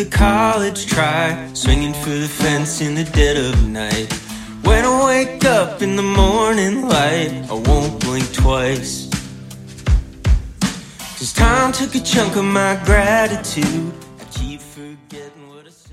the college try, swinging for the fence in the dead of night. When I wake up in the morning light, I won't blink twice. 'Cause time took a chunk of my gratitude. I keep forgetting what I said.